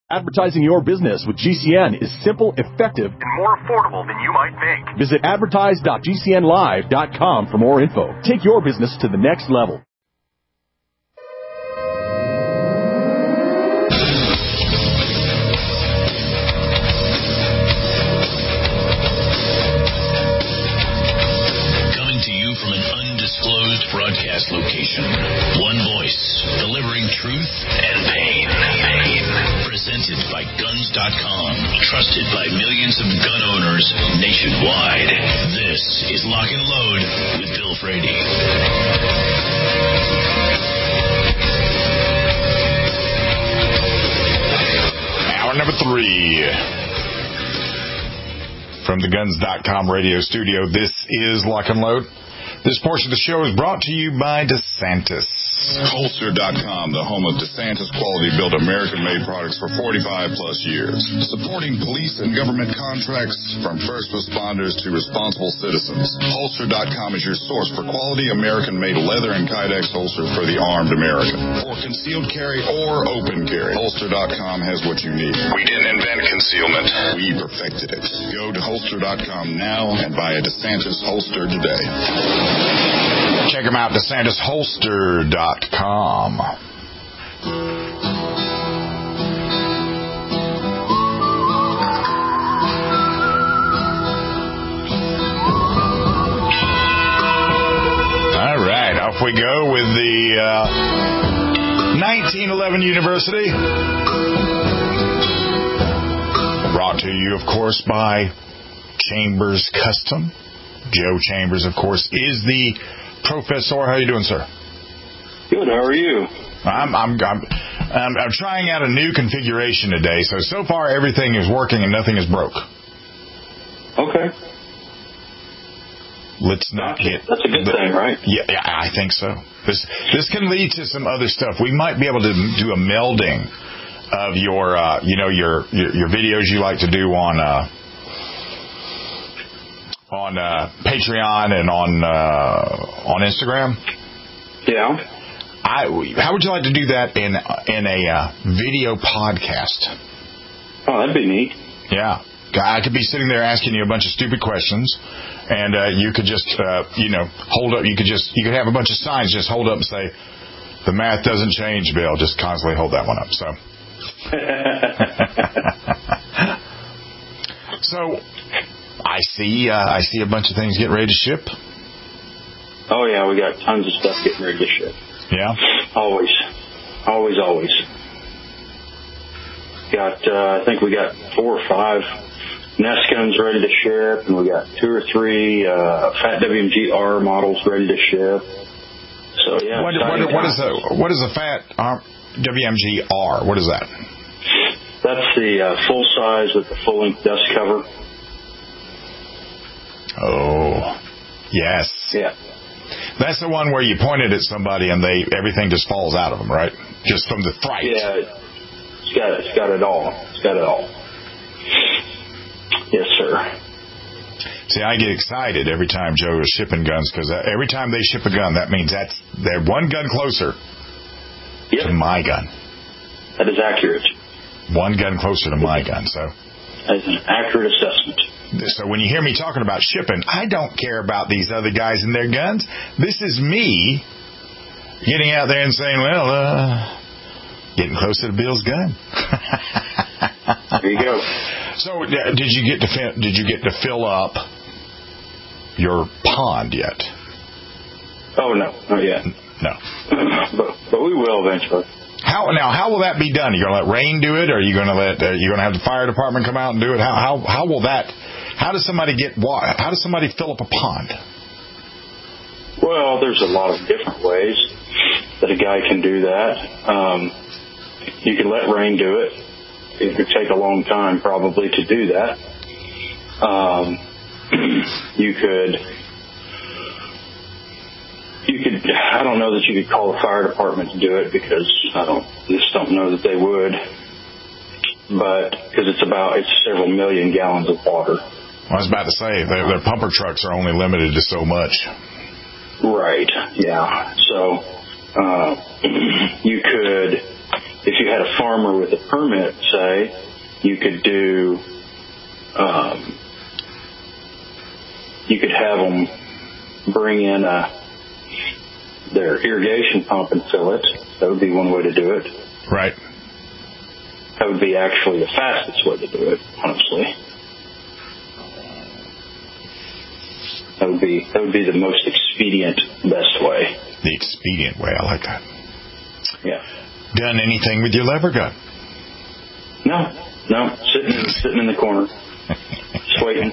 Advertising your business with GCN is simple, effective, and more affordable than you might think. Visit advertise.gcnlive.com for more info. Take your business to the next level. Coming to you from an undisclosed broadcast location. One voice, delivering truth and pain. Presented by Guns.com, trusted by millions of gun owners nationwide. This is Lock and Load with Bill Frady. Hour number 3 from the Guns.com radio studio. This is Lock and Load. This portion of the show is brought to you by DeSantis. Holster.com, the home of DeSantis quality-built American-made products for 45-plus years. Supporting police and government contracts from first responders to responsible citizens. Holster.com is your source for quality American-made leather and Kydex holsters for the armed American. For concealed carry or open carry, Holster.com has what you need. We didn't invent concealment. We perfected it. Go to Holster.com now and buy a DeSantis holster today. Check them out, DeSantisHolster.com. All right, off we go with the 1911 University. Brought to you, of course, by Chambers Custom. Joe Chambers, of course, is the professor. How you doing, sir? Good. How are you? I'm trying out a new configuration today. So far everything is working and nothing is broke. Okay. Let's not get. That's a good thing, right? Yeah, I think so. This can lead to some other stuff. We might be able to do a melding of your your videos you like to do on Patreon and on Instagram. Yeah. How would you like to do that in a video podcast? Oh, that'd be neat. Yeah. I could be sitting there asking you a bunch of stupid questions, and you could just hold up. You could have a bunch of signs just hold up and say, "The math doesn't change, Bill." Just constantly hold that one up. So I see a bunch of things getting ready to ship. Oh, yeah, we got tons of stuff getting ready to ship. Yeah? Always. I think we got 4 or 5 Nest guns ready to ship, and we got 2 or 3 Fat WMG-R models ready to ship. So, yeah. What is a Fat WMG-R? What is that? That's the full size with the full-length dust cover. Oh, yes. Yeah. That's the one where you point it at somebody and everything just falls out of them, right? Just from the fright. Yeah, it's got it all. Yes, sir. See, I get excited every time Joe is shipping guns because every time they ship a gun, that means they're one gun closer to my gun. That is accurate. One gun closer to my gun, so. That's an accurate assessment. So when you hear me talking about shipping, I don't care about these other guys and their guns. This is me getting out there and saying, well, getting closer to Bill's gun. There you go. So did you get to fill up your pond yet? Oh, no, not yet. No. But we will eventually. How will that be done? Are you going to let rain do it? Or are you going to have the fire department come out and do it? How will that? How does somebody fill up a pond? Well, there's a lot of different ways that a guy can do that. You can let rain do it. It could take a long time probably to do that. You could, I don't know that you could call the fire department to do it because I just don't know that they would. But, because it's several million gallons of water. I was about to say, their pumper trucks are only limited to so much. Right, yeah. So, you could, if you had a farmer with a permit, say, you could do, you could have them bring in their irrigation pump and fill it. That would be one way to do it. Right. That would be actually the fastest way to do it, honestly. That would be the most expedient, best way. The expedient way, I like that. Yeah. Done anything with your lever gun? No, sitting in the corner, just waiting.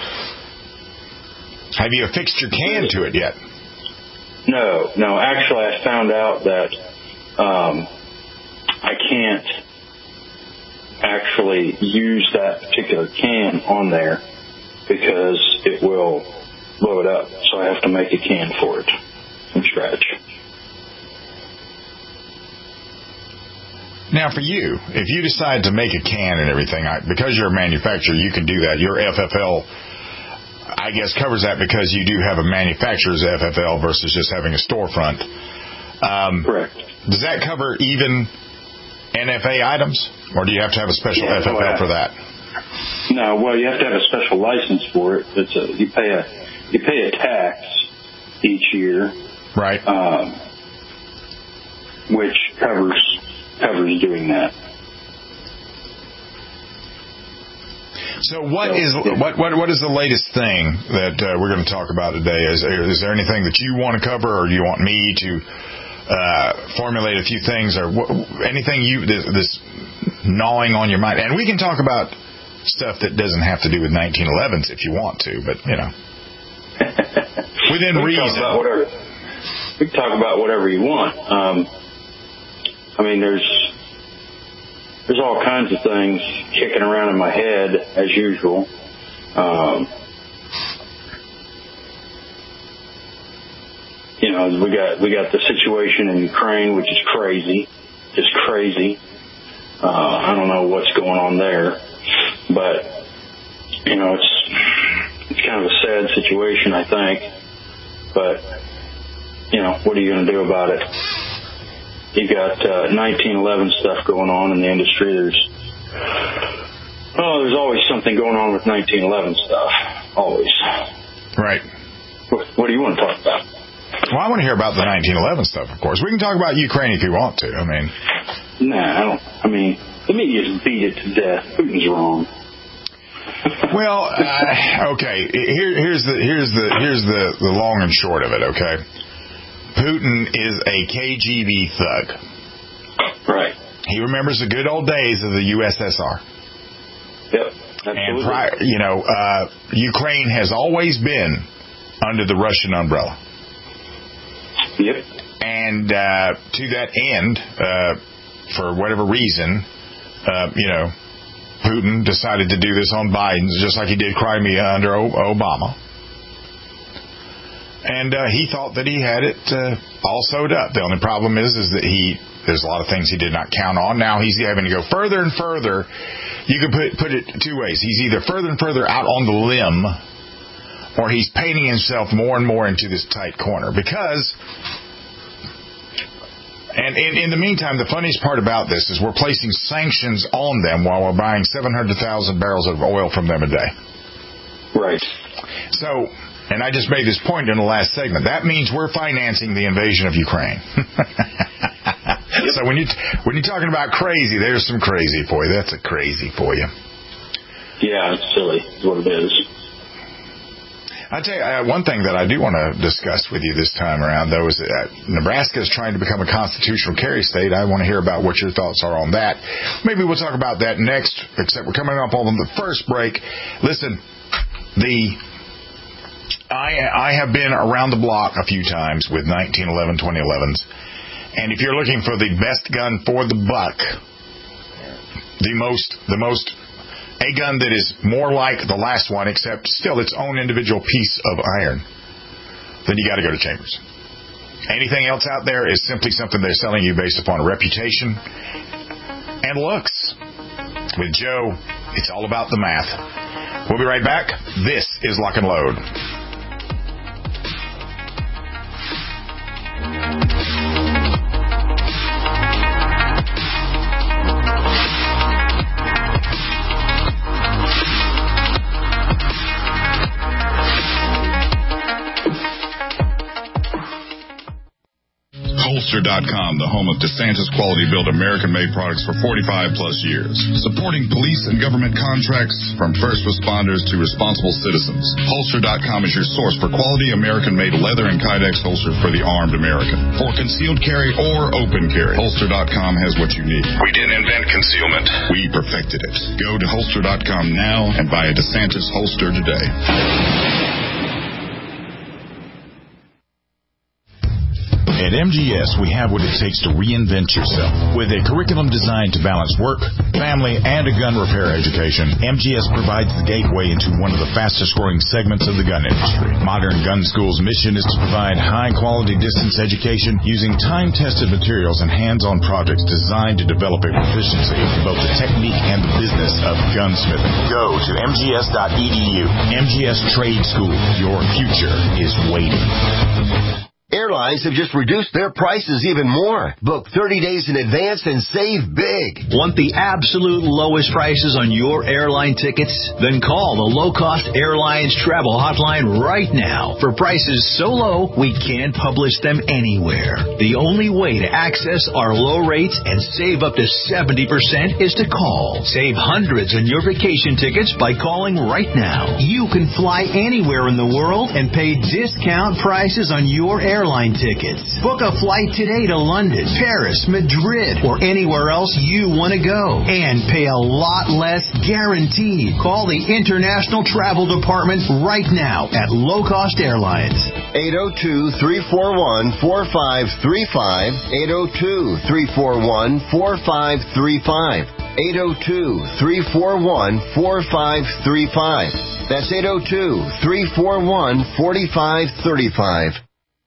Have you affixed your can to it yet? No. Actually, I found out that I can't actually use that particular can on there because it will blow it up. So I have to make a can for it from scratch. Now, for you, if you decide to make a can and everything, because you're a manufacturer, you can do that. Your FFL, I guess, covers that because you do have a manufacturer's FFL versus just having a storefront. Correct. Does that cover even NFA items, or do you have to have a special FFL for that? No, well, you have to have a special license for it. You pay a tax each year, right? Which covers doing that. So what is the latest thing that we're going to talk about today? Is there anything that you want to cover, or do you want me to formulate a few things, or anything this gnawing on your mind? And we can talk about stuff that doesn't have to do with 1911s if you want to, but within reason. We can talk about whatever you want. I mean, there's all kinds of things kicking around in my head as usual. We got the situation in Ukraine, which is crazy, just crazy. I don't know what's going on there, but it's kind of a sad situation, I think. But what are you going to do about it? You got 1911 stuff going on in the industry. There's always something going on with 1911 stuff. Always. Right. What do you want to talk about? Well, I want to hear about the 1911 stuff, of course. We can talk about Ukraine if you want to. I mean, I don't. I mean, the media beat it to death. Putin's wrong. Well, okay. Here's the long and short of it. Okay. Putin is a KGB thug. Right. He remembers the good old days of the USSR. Yep. Absolutely. And Ukraine has always been under the Russian umbrella. Yep. And to that end, for whatever reason, Putin decided to do this on Biden, just like he did Crimea under Obama. And he thought that he had it all sewed up. The only problem is that there's a lot of things he did not count on. Now he's having to go further and further. You can put it two ways. He's either further and further out on the limb, or he's painting himself more and more into this tight corner. Because, and in the meantime, the funniest part about this is we're placing sanctions on them while we're buying 700,000 barrels of oil from them a day. Right. So, and I just made this point in the last segment. That means we're financing the invasion of Ukraine. So when you're talking about crazy, there's some crazy for you. That's a crazy for you. Yeah, it's silly. Is what it is. I'll tell you, one thing that I do want to discuss with you this time around, though, is that Nebraska is trying to become a constitutional carry state. I want to hear about what your thoughts are on that. Maybe we'll talk about that next, except we're coming up on the first break. Listen, I have been around the block a few times with 1911, 2011s. And if you're looking for the best gun for the buck, a gun that is more like the last one, except still its own individual piece of iron, then you got to go to Chambers. Anything else out there is simply something they're selling you based upon reputation and looks. With Joe, it's all about the math. We'll be right back. This is Lock and Load. Holster.com, the home of DeSantis quality-built American-made products for 45-plus years. Supporting police and government contracts from first responders to responsible citizens. Holster.com is your source for quality American-made leather and Kydex holsters for the armed American. For concealed carry or open carry, Holster.com has what you need. We didn't invent concealment. We perfected it. Go to Holster.com now and buy a DeSantis holster today. At MGS, we have what it takes to reinvent yourself. With a curriculum designed to balance work, family, and a gun repair education, MGS provides the gateway into one of the fastest-growing segments of the gun industry. Modern Gun School's mission is to provide high-quality distance education using time-tested materials and hands-on projects designed to develop a proficiency in both the technique and the business of gunsmithing. Go to mgs.edu. MGS Trade School. Your future is waiting. Airlines have just reduced their prices even more. Book 30 days in advance and save big. Want the absolute lowest prices on your airline tickets? Then call the Low Cost Airlines Travel Hotline right now. For prices so low, we can't publish them anywhere. The only way to access our low rates and save up to 70% is to call. Save hundreds on your vacation tickets by calling right now. You can fly anywhere in the world and pay discount prices on your airline tickets. Book a flight today to London, Paris, Madrid, or anywhere else you want to go. And pay a lot less guaranteed. Call the International Travel Department right now at Low Cost Airlines. 802-341-4535. 802-341-4535. 802-341-4535. That's 802-341-4535.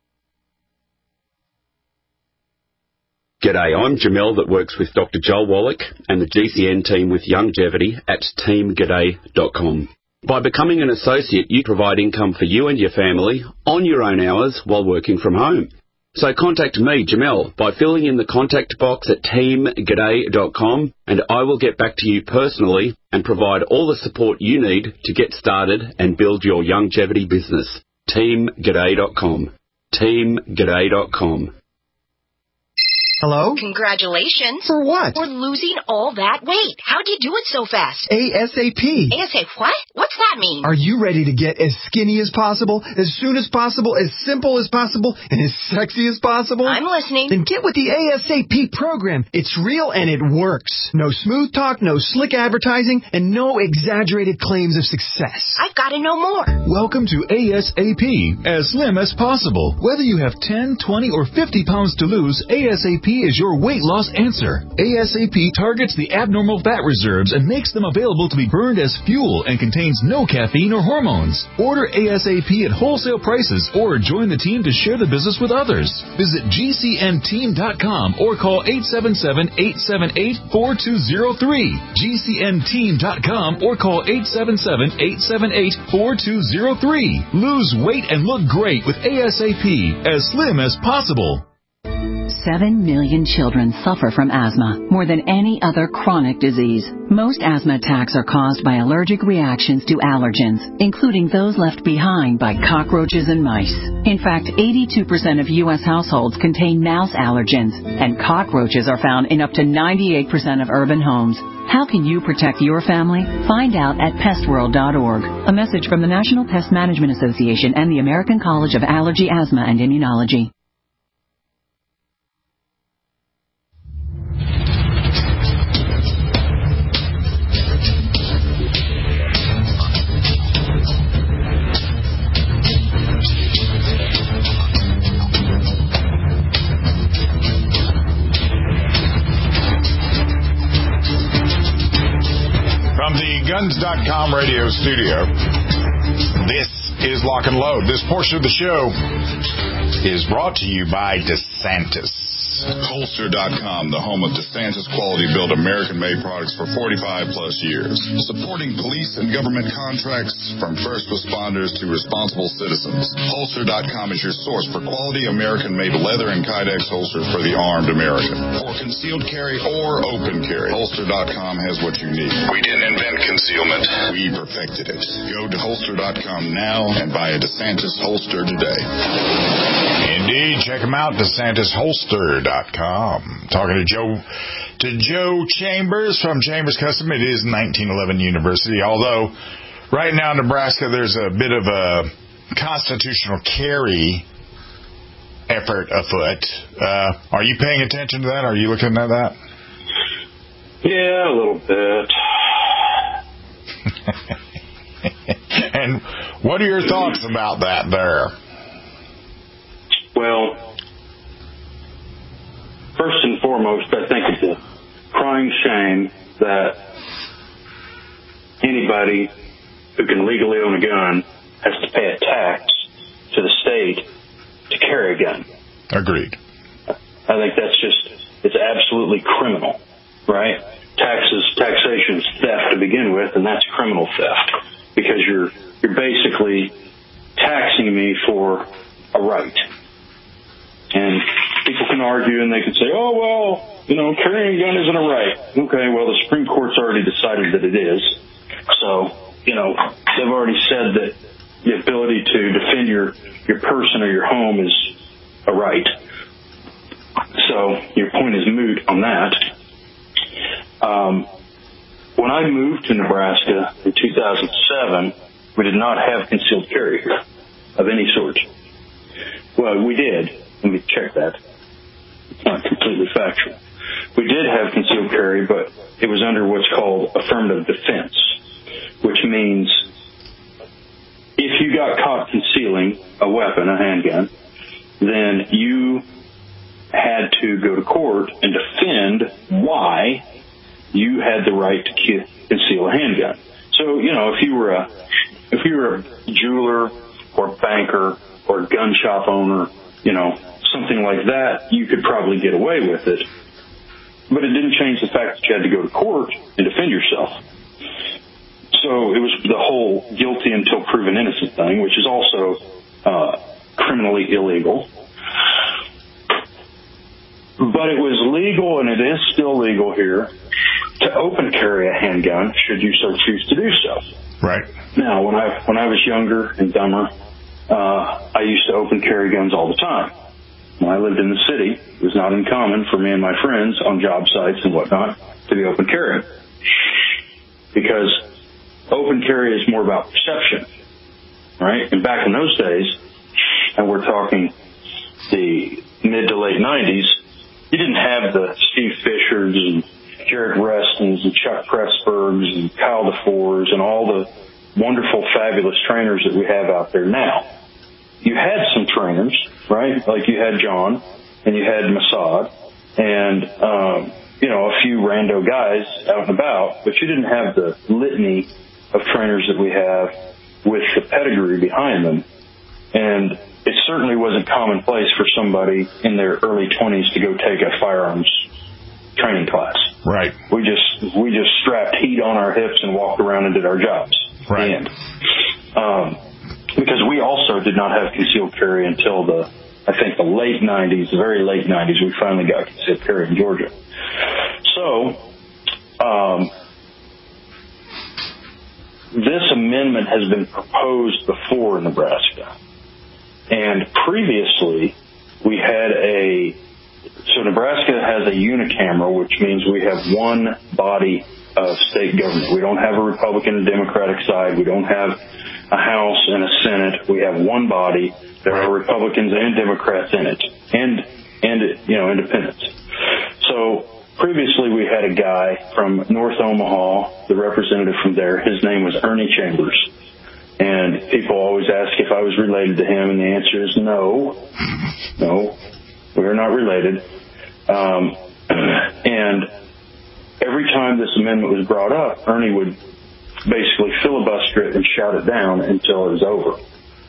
G'day, I'm Jamel that works with Dr. Joel Wallach and the GCN team with Longevity at teamg'day.com. By becoming an associate, you provide income for you and your family on your own hours while working from home. So contact me, Jamel, by filling in the contact box at teamg'day.com, and I will get back to you personally and provide all the support you need to get started and build your longevity business. teamg'day.com. teamg'day.com. Hello? Congratulations. For what? For losing all that weight. How'd you do it so fast? ASAP. ASAP what? What's that mean? Are you ready to get as skinny as possible, as soon as possible, as simple as possible, and as sexy as possible? I'm listening. Then get with the ASAP program. It's real and it works. No smooth talk, no slick advertising, and no exaggerated claims of success. I've got to know more. Welcome to ASAP, as slim as possible. Whether you have 10, 20, or 50 pounds to lose, ASAP is your weight loss answer. ASAP targets the abnormal fat reserves and makes them available to be burned as fuel and contains no caffeine or hormones. Order ASAP at wholesale prices or join the team to share the business with others. Visit GCNteam.com or call 877-878-4203. GCNteam.com or call 877-878-4203. Lose weight and look great with ASAP, as slim as possible. 7 million children suffer from asthma, more than any other chronic disease. Most asthma attacks are caused by allergic reactions to allergens, including those left behind by cockroaches and mice. In fact, 82% of U.S. households contain mouse allergens, and cockroaches are found in up to 98% of urban homes. How can you protect your family? Find out at pestworld.org. A message from the National Pest Management Association and the American College of Allergy, Asthma, and Immunology. From the Guns.com radio studio, this is Lock and Load. This portion of the show is brought to you by DeSantis. Holster.com, the home of DeSantis quality-built American-made products for 45-plus years. Supporting police and government contracts from first responders to responsible citizens. Holster.com is your source for quality American-made leather and Kydex holsters for the armed American. For concealed carry or open carry, Holster.com has what you need. We didn't invent concealment. We perfected it. Go to Holster.com now and buy a DeSantis holster today. Indeed. Check them out, DeSantisHolster.com. Talking to Joe Chambers from Chambers Custom. It is 1911 University, although right now in Nebraska there's a bit of a constitutional carry effort afoot. Are you paying attention to that? Are you looking at that? Yeah, a little bit. And what are your thoughts about that there? Well, first and foremost, I think it's a crying shame that anybody who can legally own a gun has to pay a tax to the state to carry a gun. Agreed. I think it's absolutely criminal, right? Taxation is theft to begin with, and that's criminal theft because you're basically taxing me for a right. And people can argue and they can say, oh, well, carrying a gun isn't a right. Okay, well, the Supreme Court's already decided that it is. So, they've already said that the ability to defend your person or your home is a right. So your point is moot on that. When I moved to Nebraska in 2007, we did not have concealed carry here of any sort. Well, we did. Let me check that. It's not completely factual. We did have concealed carry, but it was under what's called affirmative defense, which means if you got caught concealing a weapon, a handgun, then you had to go to court and defend why you had the right to conceal a handgun. So, if you were a jeweler or banker or gun shop owner, something like that, you could probably get away with it. But it didn't change the fact that you had to go to court and defend yourself. So it was the whole guilty until proven innocent thing, which is also criminally illegal. But it was legal, and it is still legal here, to open carry a handgun should you so choose to do so. Right. Now, when I was younger and dumber, I used to open carry guns all the time. When I lived in the city, it was not uncommon for me and my friends on job sites and whatnot to be open carry. Because open carry is more about perception, right? And back in those days, and we're talking the mid to late 90s, you didn't have the Steve Fishers and Jared Restons and Chuck Pressburgs and Kyle DeFors and all the wonderful, fabulous trainers that we have out there now. You had some trainers, right? Like you had John and you had Mossad and, a few rando guys out and about, but you didn't have the litany of trainers that we have with the pedigree behind them. And it certainly wasn't commonplace for somebody in their early 20s to go take a firearms training class. Right. We just strapped heat on our hips and walked around and did our jobs. Right. Because we also did not have concealed carry until the late 90s, the very late 90s, we finally got concealed carry in Georgia. So, this amendment has been proposed before in Nebraska. And previously, we had so Nebraska has a unicameral, which means we have one body of state government. We don't have a Republican and Democratic side. We don't have a House and a Senate. We have one body. There are Republicans and Democrats in it, and independents. So previously we had a guy from North Omaha, the representative from there. His name was Ernie Chambers. And people always ask if I was related to him, and the answer is no. No, we are not related. And every time this amendment was brought up, Ernie would basically filibuster it and shout it down until it was over.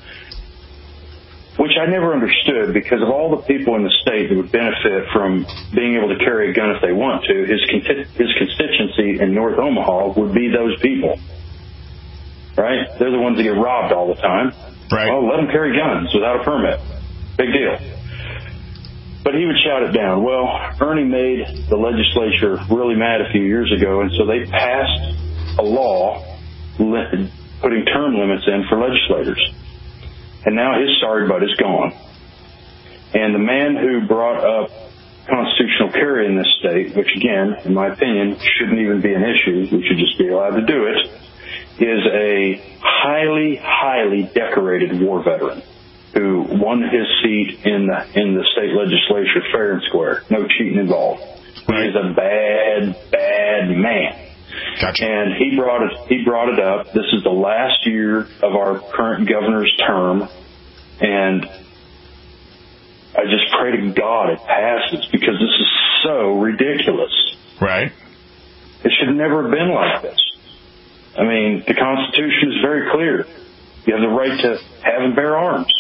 Which I never understood, because of all the people in the state that would benefit from being able to carry a gun if they want to, his constituency in North Omaha would be those people. Right? They're the ones that get robbed all the time. Right. Well, let them carry guns without a permit. Big deal. But he would shout it down. Well, Ernie made the legislature really mad a few years ago, and so they passed a law putting term limits in for legislators. And now his sorry butt is gone. And the man who brought up constitutional carry in this state, which again, in my opinion, shouldn't even be an issue, we should just be allowed to do it, is a highly, highly decorated war veteran who won his seat in the state legislature fair and square. No cheating involved. Right. He's a bad, bad man. Gotcha. And he brought it up. This is the last year of our current governor's term, and I just pray to God it passes, because this is so ridiculous. Right. It should never have been like this. I mean, the Constitution is very clear. You have the right to have and bear arms.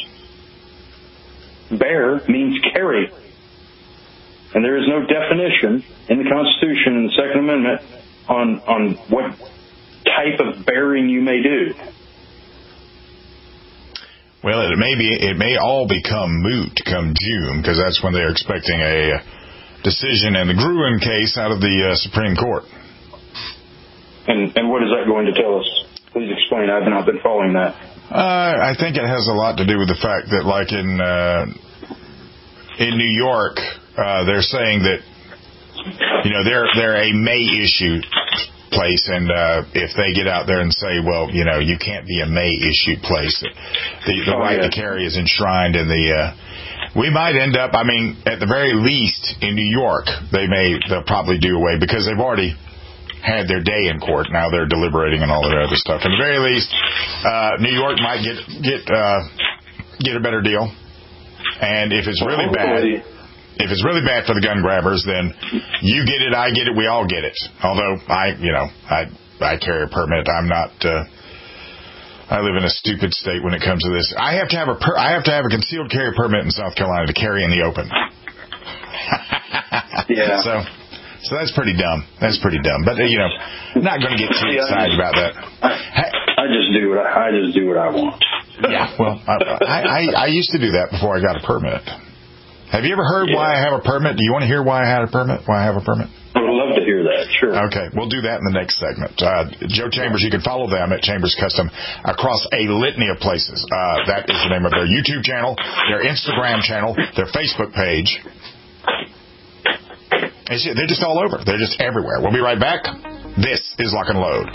Bear means carry. And there is no definition in the Constitution in the Second Amendment on what type of bearing you may do. Well, it may all become moot come June, because that's when they're expecting a decision in the Gruen case out of the Supreme Court. And what is that going to tell us? Please explain. I've not been following that. I think it has a lot to do with the fact that, like in New York, they're saying that they're a May issue place, and if they get out there and say, well, you can't be a May issue place, the right to carry is enshrined in the. We might end up. I mean, at the very least, in New York, they'll probably do away, because they've already had their day in court. Now they're deliberating and all that other stuff. At the very least, New York might get a better deal. And if it's really bad for the gun grabbers, then you get it, I get it, we all get it. Although I carry a permit. I'm not. I live in a stupid state when it comes to this. I have to have a concealed carry permit in South Carolina to carry in the open. Yeah. So that's pretty dumb. That's pretty dumb. But I'm not going to get too excited about that. I just do what I want. Yeah. Well, I used to do that before I got a permit. Have you ever heard why I have a permit? Do you want to hear why I had a permit? Why I have a permit? I would love to hear that. Sure. Okay, we'll do that in the next segment. Joe Chambers, you can follow them at Chambers Custom across a litany of places. That is the name of their YouTube channel, their Instagram channel, their Facebook page. They're just all over. They're just everywhere. We'll be right back. This is Lock and Load.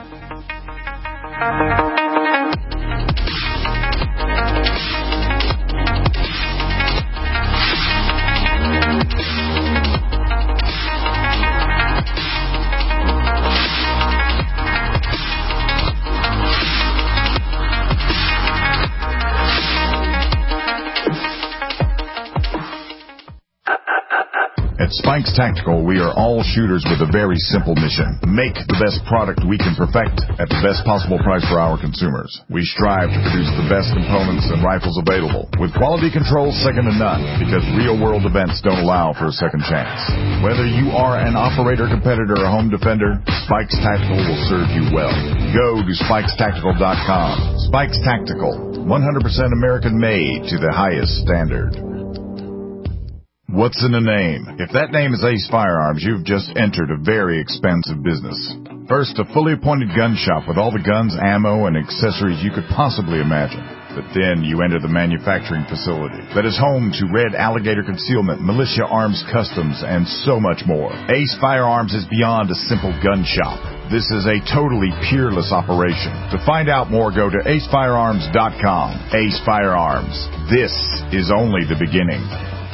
At Spikes Tactical, we are all shooters with a very simple mission. Make the best product we can perfect at the best possible price for our consumers. We strive to produce the best components and rifles available, with quality control second to none, because real-world events don't allow for a second chance. Whether you are an operator, competitor, or home defender, Spikes Tactical will serve you well. Go to SpikesTactical.com. Spikes Tactical, 100% American-made to the highest standard. What's in a name? If that name is Ace Firearms, you've just entered a very expansive business. First, a fully appointed gun shop with all the guns, ammo, and accessories you could possibly imagine. But then you enter the manufacturing facility that is home to Red Alligator Concealment, Militia Arms Customs, and so much more. Ace Firearms is beyond a simple gun shop. This is a totally peerless operation. To find out more, go to acefirearms.com. Ace Firearms. This is only the beginning.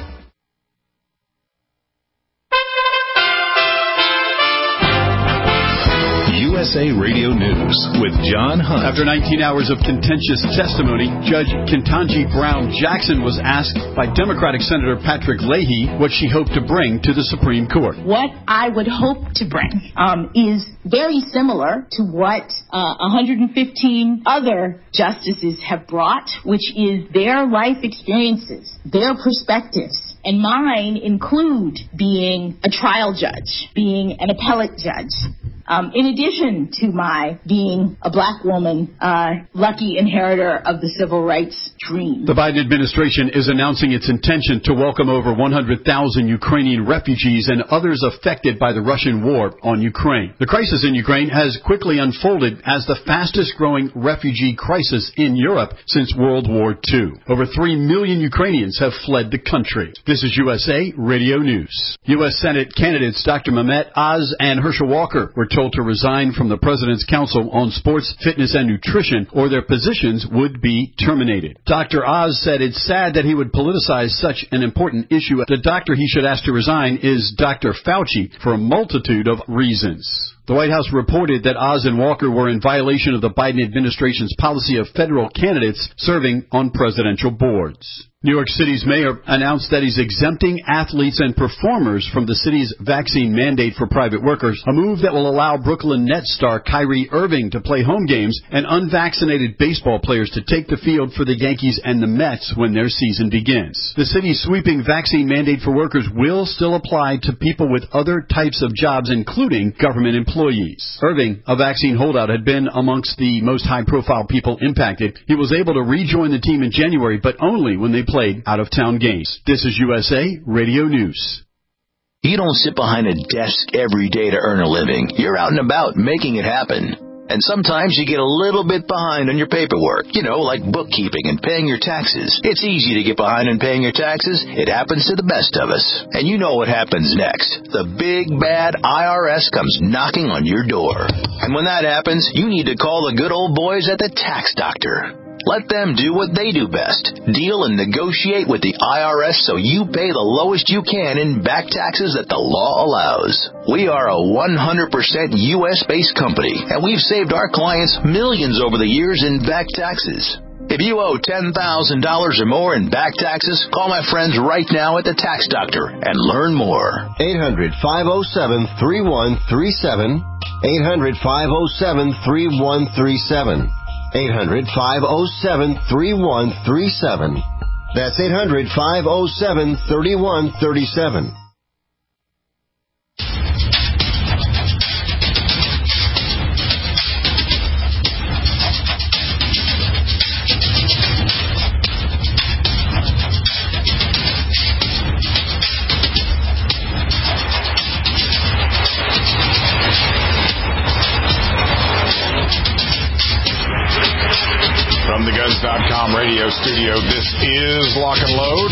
USA Radio News with John Hunt. After 19 hours of contentious testimony, Judge Ketanji Brown Jackson was asked by Democratic Senator Patrick Leahy what she hoped to bring to the Supreme Court. What I would hope to bring is very similar to what 115 other justices have brought, which is their life experiences, their perspectives. And mine include being a trial judge, being an appellate judge, in addition to my being a black woman, lucky inheritor of the civil rights dream. The Biden administration is announcing its intention to welcome over 100,000 Ukrainian refugees and others affected by the Russian war on Ukraine. The crisis in Ukraine has quickly unfolded as the fastest-growing refugee crisis in Europe since World War II. Over 3 million Ukrainians have fled the country. This is USA Radio News. U.S. Senate candidates Dr. Mehmet Oz and Herschel Walker were told to resign from the President's Council on Sports, Fitness, and Nutrition, or their positions would be terminated. Dr. Oz said it's sad that he would politicize such an important issue. The doctor he should ask to resign is Dr. Fauci for a multitude of reasons. The White House reported that Oz and Walker were in violation of the Biden administration's policy of federal candidates serving on presidential boards. New York City's mayor announced that he's exempting athletes and performers from the city's vaccine mandate for private workers, a move that will allow Brooklyn Nets star Kyrie Irving to play home games and unvaccinated baseball players to take the field for the Yankees and the Mets when their season begins. The city's sweeping vaccine mandate for workers will still apply to people with other types of jobs, including government employees. Irving, a vaccine holdout, had been amongst the most high-profile people impacted. He was able to rejoin the team in January, but only when they played out-of-town games. This is USA Radio News. You don't sit behind a desk every day to earn a living. You're out and about making it happen. And sometimes you get a little bit behind on your paperwork, like bookkeeping and paying your taxes. It's easy to get behind on paying your taxes. It happens to the best of us. And you know what happens next. The big, bad IRS comes knocking on your door. And when that happens, you need to call the good old boys at the Tax Doctor. Let them do what they do best. Deal and negotiate with the IRS so you pay the lowest you can in back taxes that the law allows. We are a 100% U.S.-based company, and we've saved our clients millions over the years in back taxes. If you owe $10,000 or more in back taxes, call my friends right now at the Tax Doctor and learn more. 800-507-3137. 800-507-3137. 800-507-3137. That's 800-507-3137. From the Guns.com radio studio, this is Lock and Load.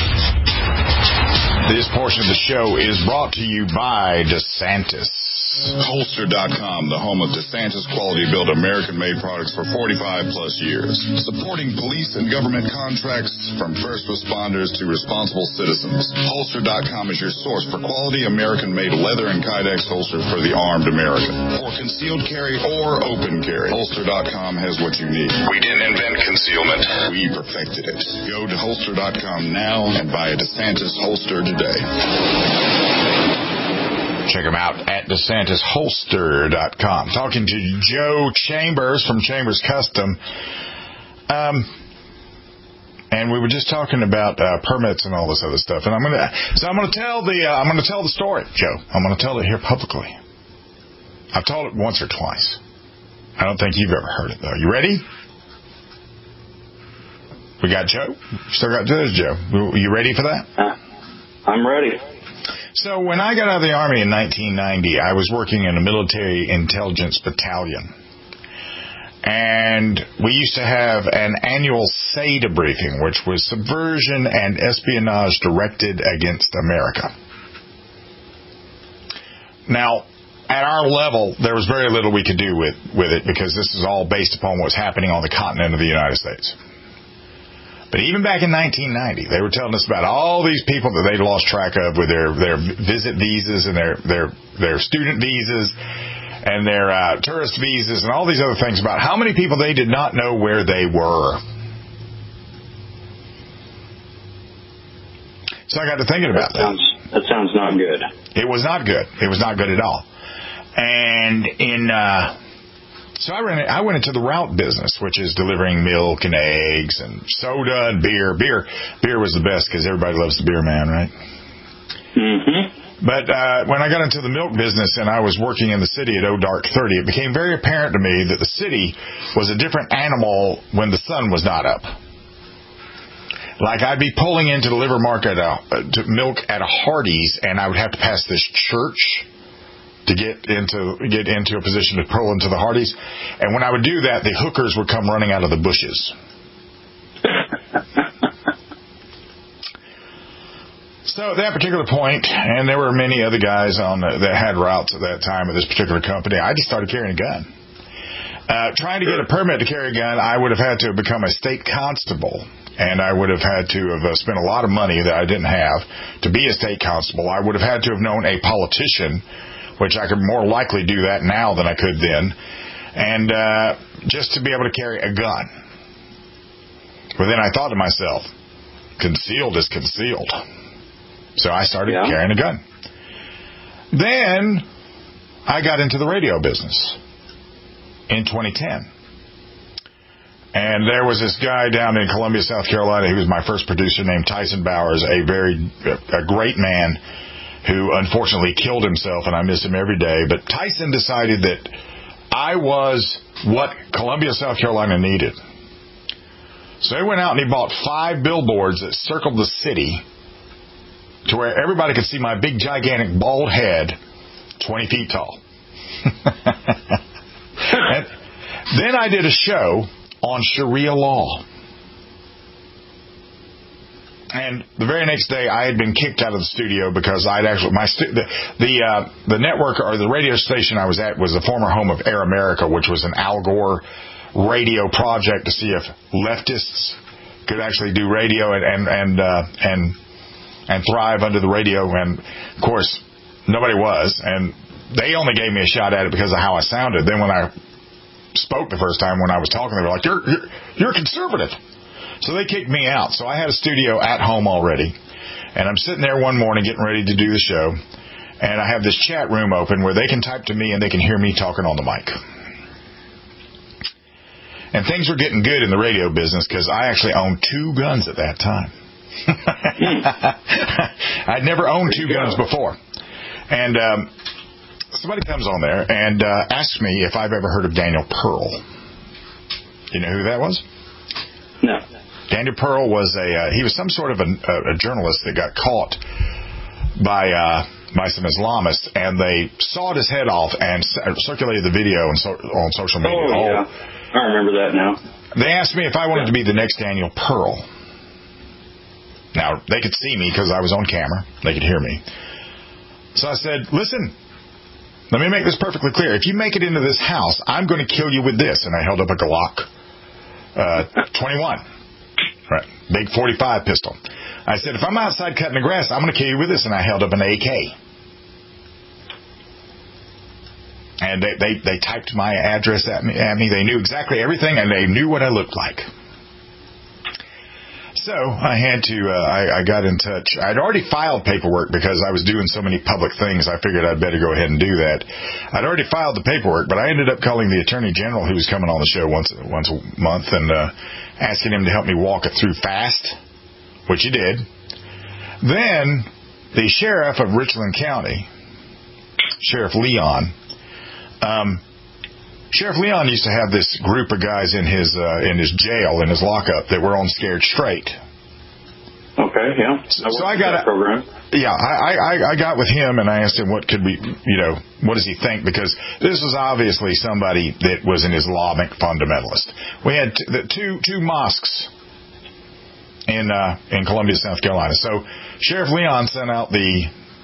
This portion of the show is brought to you by DeSantis. Holster.com, the home of DeSantis quality-built American-made products for 45-plus years. Supporting police and government contracts from first responders to responsible citizens. Holster.com is your source for quality American-made leather and Kydex holsters for the armed American. For concealed carry or open carry, Holster.com has what you need. We didn't invent concealment. We perfected it. Go to Holster.com now and buy a DeSantis holster today. Check them out at DeSantisHolster.com. Talking to Joe Chambers from Chambers Custom. And we were just talking about permits and all this other stuff. And I'm going to tell the story, Joe. I'm going to tell it here publicly. I've told it once or twice. I don't think you've ever heard it, though. You ready? We got Joe? Still got this, Joe. You ready for that? I'm ready. So when I got out of the Army in 1990, I was working in a military intelligence battalion. And we used to have an annual SADA briefing, which was subversion and espionage directed against America. Now, at our level, there was very little we could do with it because this is all based upon what's happening on the continent of the United States. But even back in 1990, they were telling us about all these people that they'd lost track of with their visit visas and their student visas and their tourist visas and all these other things about how many people they did not know where they were. So I got to thinking about that. That sounds not good. It was not good. It was not good at all. And so I went into the route business, which is delivering milk and eggs and soda and beer. Beer was the best because everybody loves the beer man, right? Mm-hmm. But when I got into the milk business and I was working in the city at Dark 30, it became very apparent to me that the city was a different animal when the sun was not up. Like I'd be pulling into the liver market to milk at a Hardee's, and I would have to pass this church to get into a position to pull into the Hardee's. And when I would do that, the hookers would come running out of the bushes. So at that particular point, and there were many other guys that had routes at that time at this particular company, I just started carrying a gun. Trying to get a permit to carry a gun, I would have had to have become a state constable, and I would have had to have spent a lot of money that I didn't have to be a state constable. I would have had to have known a politician, which I could more likely do that now than I could then, and just to be able to carry a gun. But then I thought to myself, concealed is concealed. So I started carrying a gun. Then I got into the radio business in 2010. And there was this guy down in Columbia, South Carolina. He was my first producer, named Tyson Bowers, a great man who unfortunately killed himself, and I miss him every day. But Tyson decided that I was what Columbia, South Carolina needed. So he went out and he bought 5 billboards that circled the city to where everybody could see my big, gigantic, bald head, 20 feet tall. And then I did a show on Sharia law. And the very next day, I had been kicked out of the studio because I'd actually the network or the radio station I was at was the former home of Air America, which was an Al Gore radio project to see if leftists could actually do radio and thrive under the radio. And of course, nobody was, and they only gave me a shot at it because of how I sounded. Then when I spoke the first time, when I was talking, they were like, "You're conservative." So they kicked me out. So I had a studio at home already, and I'm sitting there one morning getting ready to do the show, and I have this chat room open where they can type to me and they can hear me talking on the mic. And things were getting good in the radio business because I actually owned 2 guns at that time. I'd never owned 2 guns before. And somebody comes on there and asks me if I've ever heard of Daniel Pearl. You know who that was? No. Daniel Pearl was he was some sort of a journalist that got caught by some Islamists, and they sawed his head off and circulated the video on social media. Oh, yeah. I remember that now. They asked me if I wanted to be the next Daniel Pearl. Now, they could see me because I was on camera. They could hear me. So I said, listen, let me make this perfectly clear. If you make it into this house, I'm going to kill you with this. And I held up a Glock 21. Right, big 45 pistol. I said, if I'm outside cutting the grass, I'm going to kill you with this. And I held up an AK. And they typed my address at me. They knew exactly everything, and they knew what I looked like. So I had to, I got in touch. I'd already filed paperwork because I was doing so many public things. I figured I'd better go ahead and do that. I'd already filed the paperwork, but I ended up calling the Attorney General, who was coming on the show once a month, and asking him to help me walk it through fast, which he did. Then the sheriff of Richland County, Sheriff Leon, Sheriff Leon used to have this group of guys in his jail, in his lockup, that were on Scared Straight. Okay, yeah. So I got that program. Yeah, I got with him and I asked him what could we, what does he think? Because this was obviously somebody that was an Islamic fundamentalist. We had two mosques in Columbia, South Carolina. So Sheriff Leon sent out the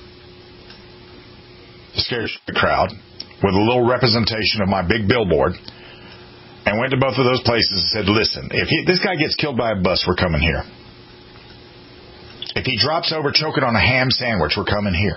Scared Straight crowd with a little representation of my big billboard, and went to both of those places and said, listen, if this guy gets killed by a bus, we're coming here. If he drops over choking on a ham sandwich, we're coming here.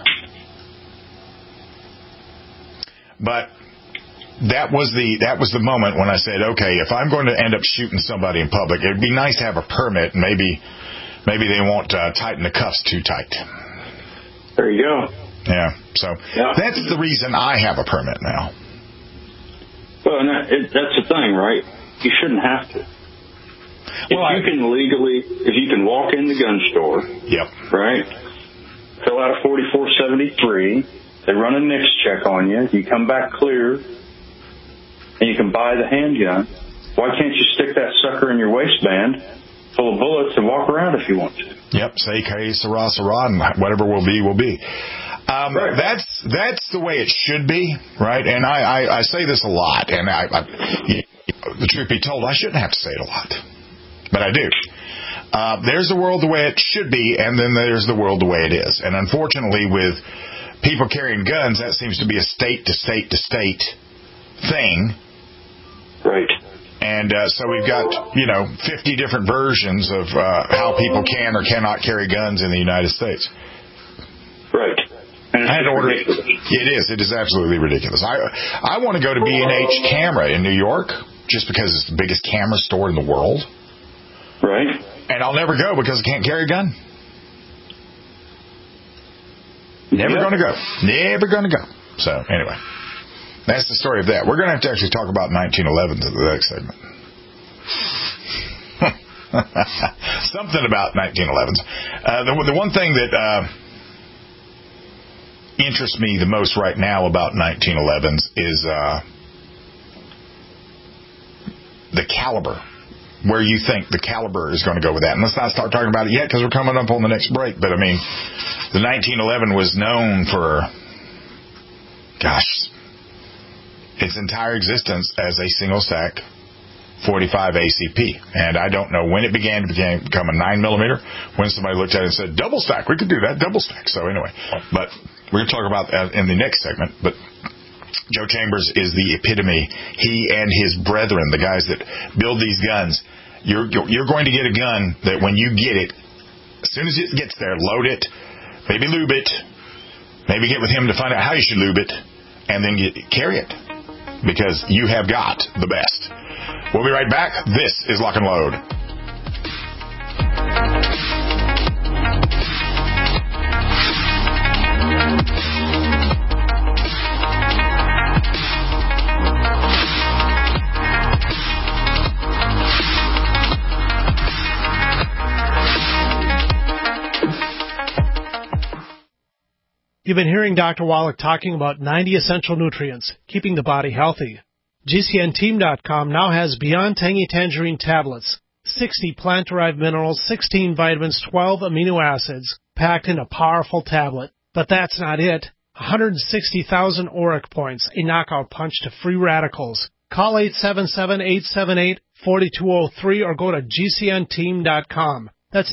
But that was the moment when I said, okay, if I'm going to end up shooting somebody in public, it'd be nice to have a permit, and maybe they won't tighten the cuffs too tight. There you go. Yeah, so that's the reason I have a permit now. Well, and that's the thing, right? You shouldn't have to. If you can walk in the gun store, yep, right, fill out a 4473. They run a NICS check on you. You come back clear, and you can buy the handgun. Why can't you stick that sucker in your waistband full of bullets and walk around if you want to? Yep, say que sera, sera, and whatever will be, will be. Right. That's the way it should be, right? And I say this a lot, and the truth be told, I shouldn't have to say it a lot, but I do. There's the world the way it should be, and then there's the world the way it is. And unfortunately, with people carrying guns, that seems to be a state-to-state-to-state thing. Right. And so we've got, 50 different versions of how people can or cannot carry guns in the United States. Right. And I had to order it. It is absolutely ridiculous. I want to go to B&H Camera in New York just because it's the biggest camera store in the world. Right. And I'll never go because I can't carry a gun. Never going to go. Never going to go. So, anyway. That's the story of that. We're going to have to actually talk about 1911 in the next segment. Something about 1911s. The one thing that interests me the most right now about 1911s is the caliber. Where you think the caliber is going to go with that. And let's not start talking about it yet because we're coming up on the next break. But, I mean, the 1911 was known for, its entire existence as a single-stack 45 ACP. And I don't know when it began to become a 9mm, when somebody looked at it and said, double stack, we could do that, double stack. So anyway, but we're going to talk about that in the next segment. But Joe Chambers is the epitome. He and his brethren, the guys that build these guns, you're going to get a gun that when you get it, as soon as it gets there, load it, maybe lube it, maybe get with him to find out how you should lube it, and then carry it. Because you have got the best. We'll be right back. This is Lock and Load. You've been hearing Dr. Wallach talking about 90 essential nutrients, keeping the body healthy. GCNteam.com now has Beyond Tangy Tangerine tablets, 60 plant-derived minerals, 16 vitamins, 12 amino acids, packed in a powerful tablet. But that's not it. 160,000 ORAC points, a knockout punch to free radicals. Call 877-878-4203 or go to GCNteam.com. That's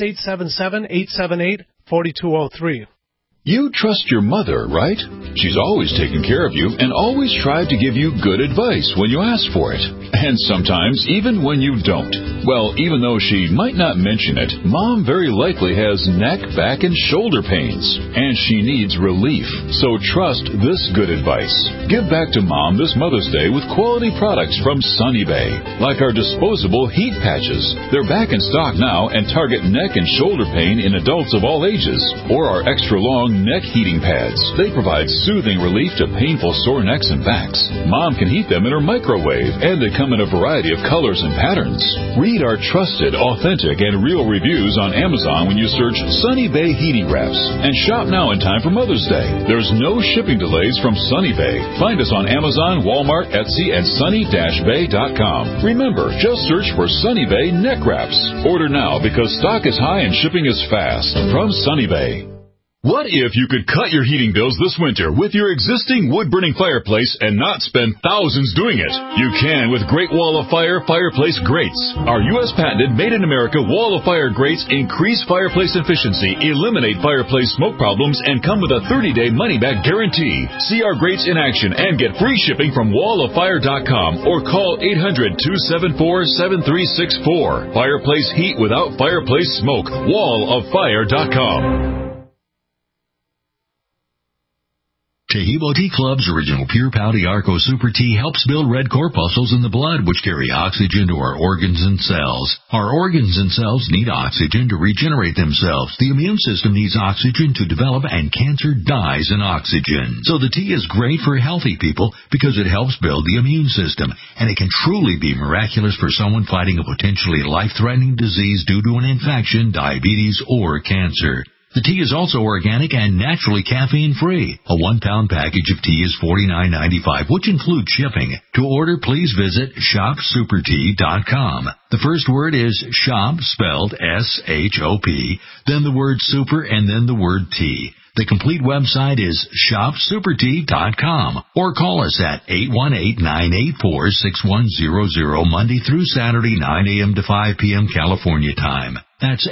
877-878-4203. You trust your mother, right? She's always taken care of you and always tried to give you good advice when you ask for it. And sometimes even when you don't. Well, even though she might not mention it, Mom very likely has neck, back, and shoulder pains. And she needs relief. So trust this good advice. Give back to Mom this Mother's Day with quality products from Sunny Bay. Like our disposable heat patches. They're back in stock now and target neck and shoulder pain in adults of all ages. Or our extra long neck heating pads. They provide soothing relief to painful sore necks and backs. Mom can heat them in her microwave, and they come in a variety of colors and patterns. Read our trusted, authentic, and real reviews on Amazon when you search Sunny Bay Heating Wraps. And shop now in time for Mother's Day. There's no shipping delays from Sunny Bay. Find us on Amazon, Walmart, Etsy, and sunny-bay.com. Remember, just search for Sunny Bay Neck Wraps. Order now because stock is high and shipping is fast. From Sunny Bay. What if you could cut your heating bills this winter with your existing wood-burning fireplace and not spend thousands doing it? You can with Great Wall of Fire fireplace grates. Our U.S.-patented, made-in-America Wall of Fire grates increase fireplace efficiency, eliminate fireplace smoke problems, and come with a 30-day money-back guarantee. See our grates in action and get free shipping from walloffire.com or call 800-274-7364. Fireplace heat without fireplace smoke. walloffire.com. Tahibo Tea Club's original Pure Pau Arco Super Tea helps build red corpuscles in the blood, which carry oxygen to our organs and cells. Our organs and cells need oxygen to regenerate themselves. The immune system needs oxygen to develop, and cancer dies in oxygen. So the tea is great for healthy people because it helps build the immune system, and it can truly be miraculous for someone fighting a potentially life-threatening disease due to an infection, diabetes, or cancer. The tea is also organic and naturally caffeine-free. A 1-pound package of tea is $49.95, which includes shipping. To order, please visit shopsupertea.com. The first word is shop, spelled S-H-O-P, then the word super, and then the word tea. The complete website is shopsupertea.com, or call us at 818-984-6100 Monday through Saturday, 9 a.m. to 5 p.m. California time. That's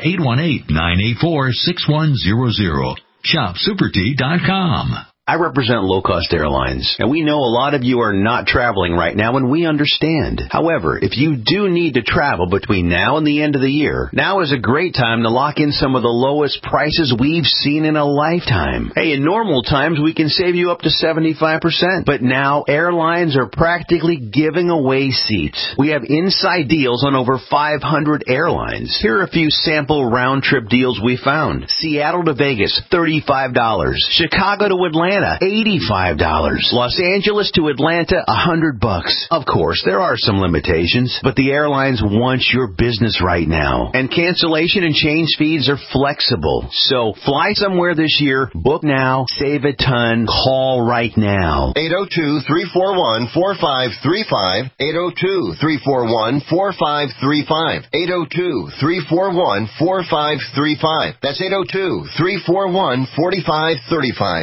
818-984-6100. shopsupertea.com. I represent Low Cost Airlines, and we know a lot of you are not traveling right now, and we understand. However, if you do need to travel between now and the end of the year, now is a great time to lock in some of the lowest prices we've seen in a lifetime. Hey, in normal times, we can save you up to 75%, but now airlines are practically giving away seats. We have inside deals on over 500 airlines. Here are a few sample round-trip deals we found. Seattle to Vegas, $35. Chicago to Atlanta, $85. Los Angeles to Atlanta, $100. Of course, there are some limitations, but the airlines want your business right now. And cancellation and change fees are flexible. So fly somewhere this year, book now, save a ton, call right now. 802-341-4535. 802-341-4535. 802-341-4535. That's 802-341-4535.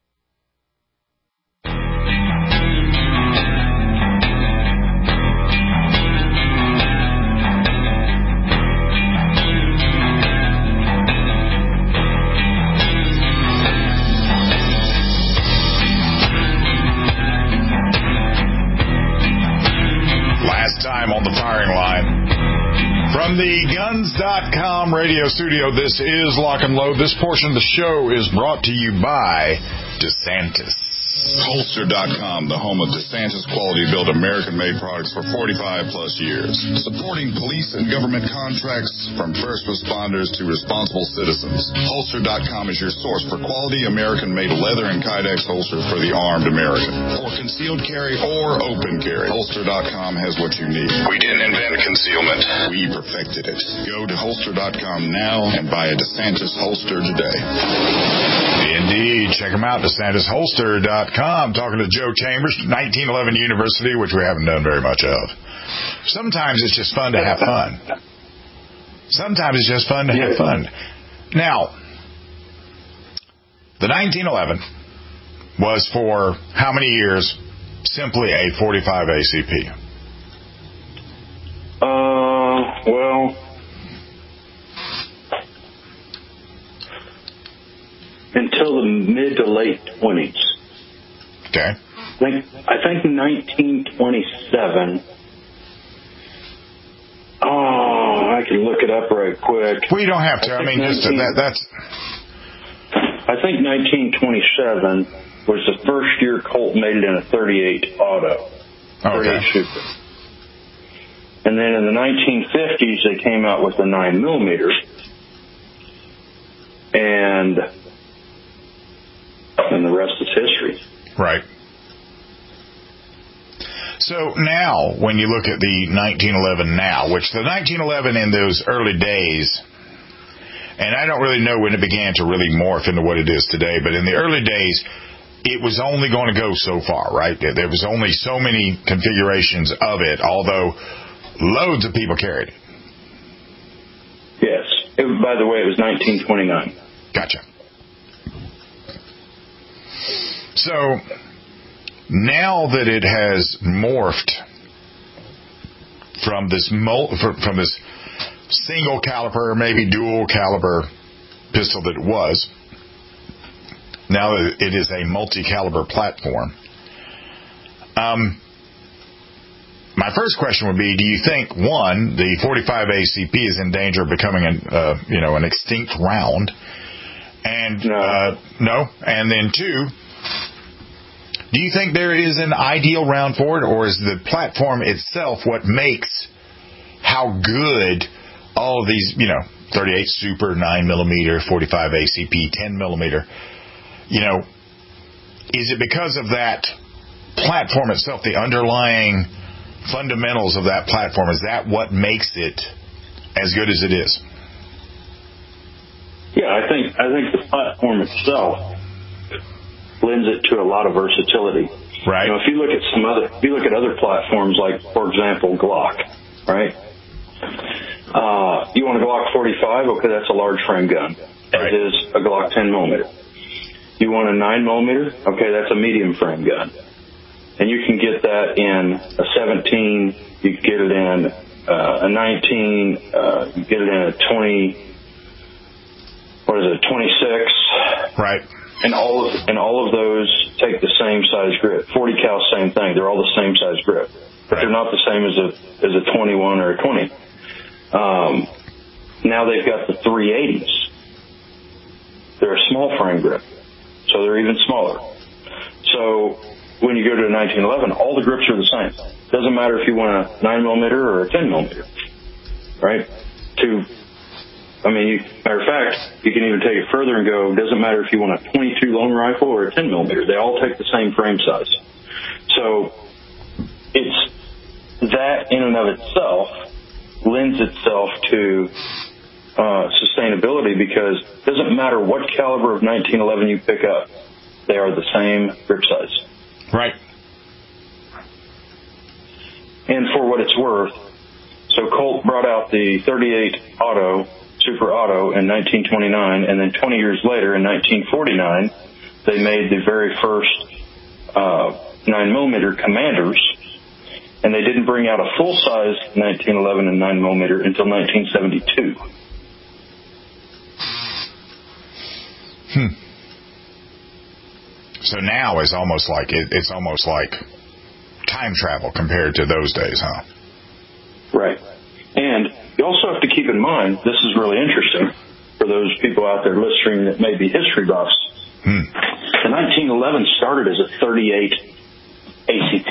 Time on the firing line. From the Guns.com radio studio, this is Lock and Load. This portion of the show is brought to you by DeSantis. Holster.com, the home of DeSantis quality-built American-made products for 45-plus years. Supporting police and government contracts from first responders to responsible citizens. Holster.com is your source for quality American-made leather and Kydex holsters for the armed American. For concealed carry or open carry, Holster.com has what you need. We didn't invent concealment. We perfected it. Go to Holster.com now and buy a DeSantis holster today. Indeed. Check them out, DeSantisHolster.com. Talking to Joe Chambers, 1911 University, which we haven't done very much of. Sometimes it's just fun to have fun. Sometimes it's just fun to have fun. Now, the 1911 was for how many years simply a 45 ACP? Well, until the mid to late 20s. Okay. I think 1927. Oh, I can look it up right quick. Well, you don't have to. I mean, just that's. I think 1927 was the first year Colt made it in a 38 auto, 38 Super. And then in the 1950s, they came out with the 9mm, and the rest is history. Right. So now, when you look at the 1911 now, which the 1911 in those early days, and I don't really know when it began to really morph into what it is today, but in the early days, it was only going to go so far, right? There was only so many configurations of it, although loads of people carried it. Yes. By the way, it was 1929. Gotcha. So now that it has morphed from this single caliber, maybe dual caliber pistol that it was, now that it is a multi-caliber platform. My first question would be: do you think one, the 45 ACP is in danger of becoming an extinct round? And no. And then two, do you think there is an ideal round for it, or is the platform itself what makes how good all of these, 38 Super, 9mm, 45 ACP, 10mm, is it because of that platform itself, the underlying fundamentals of that platform, is that what makes it as good as it is? Yeah, Yeah, I think the platform itself lends it to a lot of versatility. Right. If you look at other platforms, like for example Glock, right? You want a Glock 45? Okay, that's a large frame gun. As is a Glock 10 millimeter. You want a 9 millimeter? Okay, that's a medium frame gun. And you can get that in a 17. You can get it in a 19. You get it in a 20. What is it? 26. Right. And all of those take the same size grip. 40 cal, same thing. They're all the same size grip, but they're not the same as a 21 or a 20. Now they've got the 380s. They're a small frame grip, so they're even smaller. So when you go to a 1911, all the grips are the same. Doesn't matter if you want a 9 millimeter or a 10 millimeter, right? Matter of fact, you can even take it further and go, doesn't matter if you want a 22 long rifle or a 10 millimeter. They all take the same frame size. So it's that in and of itself lends itself to sustainability, because it doesn't matter what caliber of 1911 you pick up, they are the same grip size. Right. And for what it's worth, so Colt brought out the 38 Auto, Super Auto in 1929, and then 20 years later, in 1949, they made the very first 9mm Commanders, and they didn't bring out a full-size 1911 and 9mm until 1972. So now it's almost like time travel compared to those days, huh? Right. And you also have to keep in mind, this is really interesting for those people out there listening that may be history buffs. The 1911 started as a 38 ACP,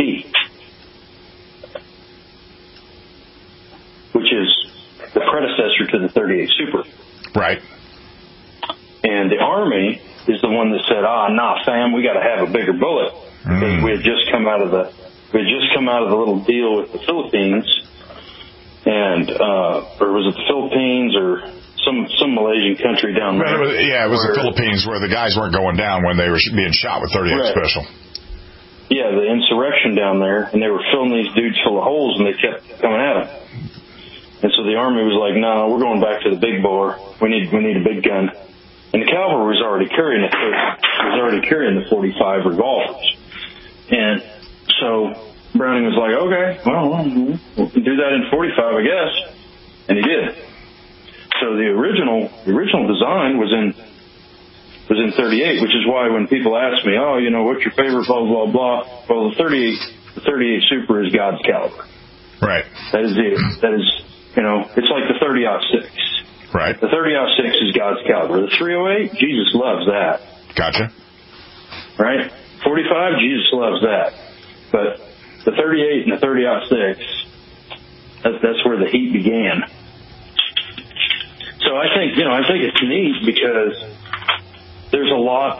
which is the predecessor to the 38 Super. Right. And the Army is the one that said, nah, fam, we got to have a bigger bullet. Because we had just come out of the little deal with the Philippines, and or was it the Philippines or some Malaysian country down there? It was the Philippines, where the guys weren't going down when they were being shot with 38 Special. Yeah, the insurrection down there, and they were filling these dudes full of holes, and they kept coming at them. And so the Army was like, no, we're going back to the big bore. We need a big gun. And the cavalry was already carrying the 45 revolvers. And so Browning was like, okay, well, we'll do that in 45, I guess. And he did. So the original design was in 38, which is why when people ask me, what's your favorite, blah, blah, blah, well, the 38 Super is God's caliber. Right. That is, it's like the 30-06. Right. The 30-06 is God's caliber. The 308, Jesus loves that. Gotcha. Right? 45, Jesus loves that. But the 38 and the 30-06, that's where the heat began. So I think it's neat, because there's a lot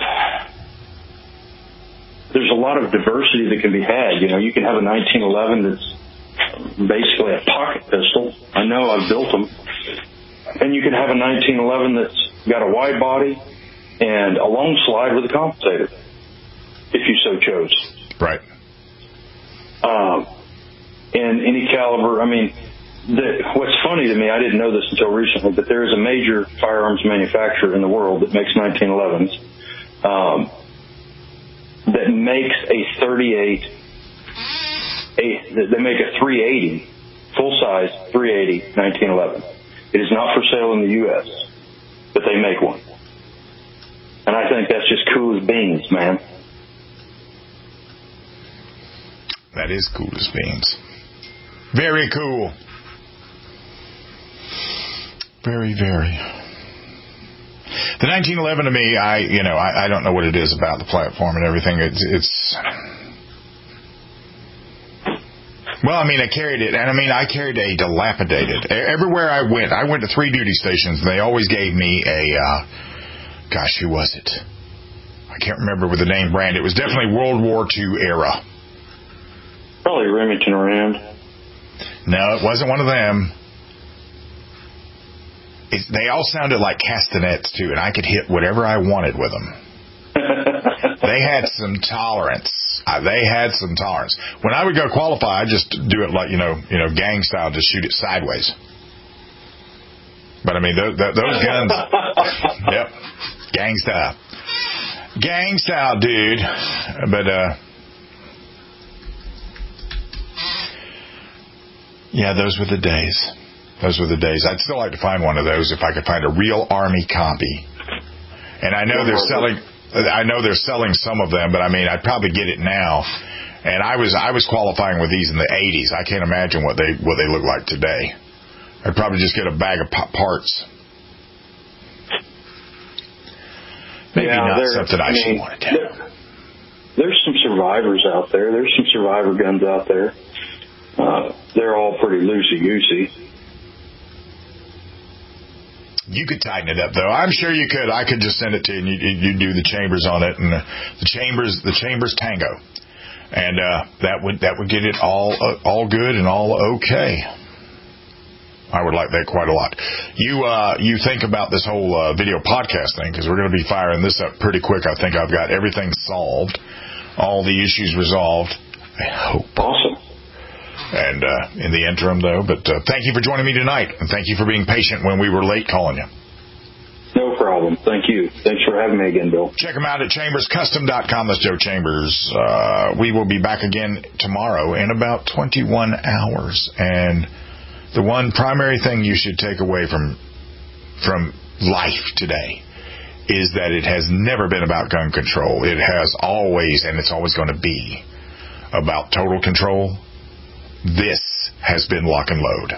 of diversity that can be had. You can have a 1911 that's basically a pocket pistol. I know, I've built them. And you can have a 1911 that's got a wide body and a long slide with a compensator, if you so chose. Right. And any caliber, what's funny to me, I didn't know this until recently, but there is a major firearms manufacturer in the world that makes 1911s, that makes a 38, they make a 380, full-size 380 1911. It is not for sale in the U.S., but they make one. And I think that's just cool as beans, man. That is cool as beans. Very cool. Very, very. The 1911 to me, I don't know what it is about the platform and everything. It's well, I carried it, and I carried a dilapidated. Everywhere I went to 3 duty stations, and they always gave me a, who was it? I can't remember with the name brand. It was definitely World War II era. Probably Remington Rand. No, it wasn't one of them. they all sounded like castanets, too, and I could hit whatever I wanted with them. They had some tolerance. When I would go qualify, I'd just do it like, gang style, just shoot it sideways. But, I mean, those guns, yep, gang style. Gang style, dude. But, yeah, those were the days. I'd still like to find one of those if I could find a real Army copy. And I know they're selling some of them, but I mean, I'd probably get it now. And I was qualifying with these in the 80s. I can't imagine what they look like today. I'd probably just get a bag of parts. Maybe not something I should want to do. There's some survivors out there. There's some survivor guns out there. They're all pretty loosey-goosey. You could tighten it up, though. I'm sure you could. I could just send it to you, and you do the chambers on it, and the chambers tango, and that would get it all good and all okay. I would like that quite a lot. You think about this whole video podcast thing, because we're going to be firing this up pretty quick. I think I've got everything solved, all the issues resolved. I hope. Awesome. And in the interim, though, but thank you for joining me tonight, and thank you for being patient when we were late calling you. No problem. Thank you. Thanks for having me again, Bill. Check them out at chamberscustom.com. That's Joe Chambers. We will be back again tomorrow in about 21 hours. And the one primary thing you should take away from life today is that it has never been about gun control. It has always, and it's always going to be, about total control. This has been Lock and Load.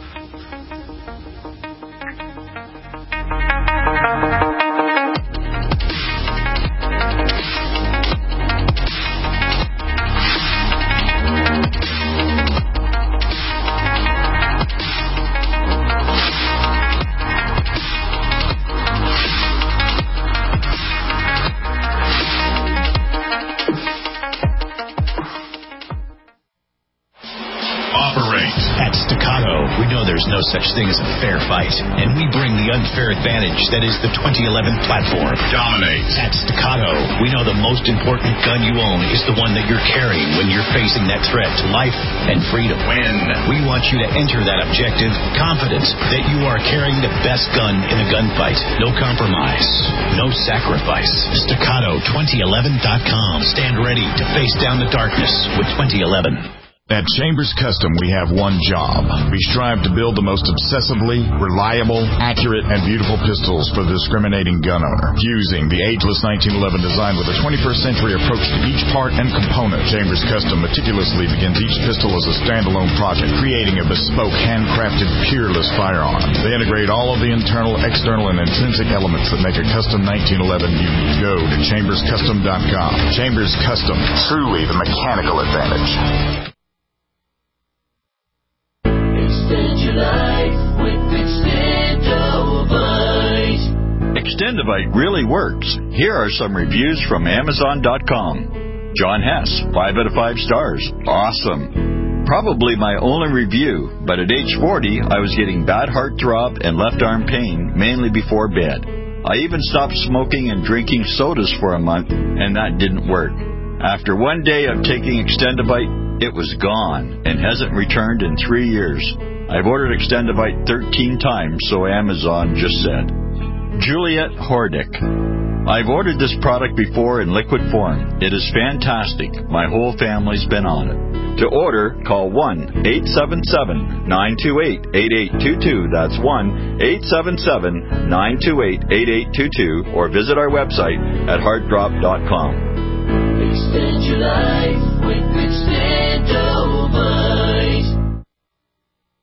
No such thing as a fair fight, and we bring the unfair advantage that is the 2011 platform. Dominate. At Staccato, we know the most important gun you own is the one that you're carrying when you're facing that threat to life and freedom. We want you to enter that objective confident that you are carrying the best gun in a gunfight. No compromise, no sacrifice. Staccato2011.com. Stand ready to face down the darkness with 2011. At Chambers Custom, we have one job. We strive to build the most obsessively reliable, accurate, and beautiful pistols for the discriminating gun owner. Fusing the ageless 1911 design with a 21st century approach to each part and component, Chambers Custom meticulously begins each pistol as a standalone project, creating a bespoke, handcrafted, peerless firearm. They integrate all of the internal, external, and intrinsic elements that make a custom 1911 unique. Go to chamberscustom.com. Chambers Custom, truly the mechanical advantage. Extend your life with Extendovite. Extendovite really works. Here are some reviews from Amazon.com. John Hess, 5 out of 5 stars. Awesome. Probably my only review, but at age 40, I was getting bad heartthrob and left arm pain, mainly before bed. I even stopped smoking and drinking sodas for a month, and that didn't work. After one day of taking Extendovite, it was gone and hasn't returned in 3 years. I've ordered Extendovite 13 times, so Amazon just said. Juliet Hordick. I've ordered this product before in liquid form. It is fantastic. My whole family's been on it. To order, call 1-877-928-8822. That's 1-877-928-8822. Or visit our website at heartdrop.com. Extend your life with Extendovite.